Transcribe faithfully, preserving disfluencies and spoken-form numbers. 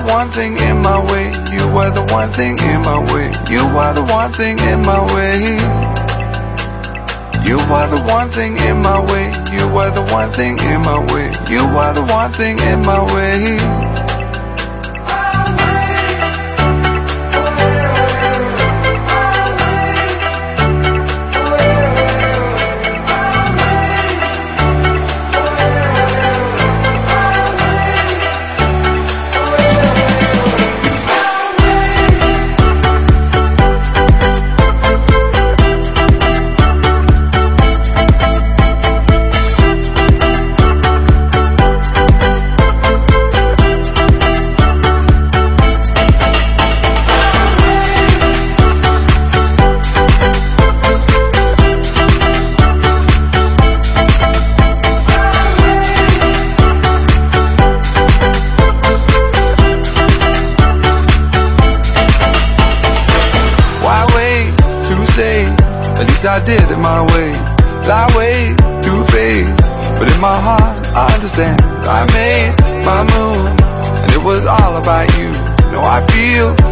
one thing in my way. You were the one thing in my way. You were the one thing in my way. You were the one thing in my way. You were the one thing in my way. You were the one thing in my way. At least I did it my way. Lie way too faced, but in my heart I understand. I made my move, and it was all about you. No, I feel